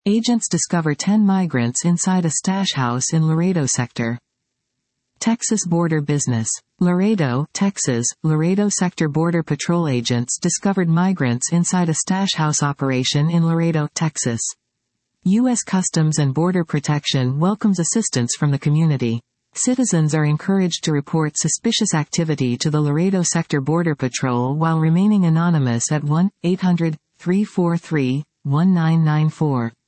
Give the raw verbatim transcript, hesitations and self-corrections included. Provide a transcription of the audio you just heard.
Agents discover ten migrants inside a stash house in Laredo sector. Texas border business. Laredo, Texas, Laredo sector border patrol agents discovered migrants inside a stash house operation in Laredo, Texas. U S Customs and Border Protection welcomes assistance from the community. Citizens are encouraged to report suspicious activity to the Laredo Sector Border Patrol while remaining anonymous at one eight hundred, three four three, one nine nine four.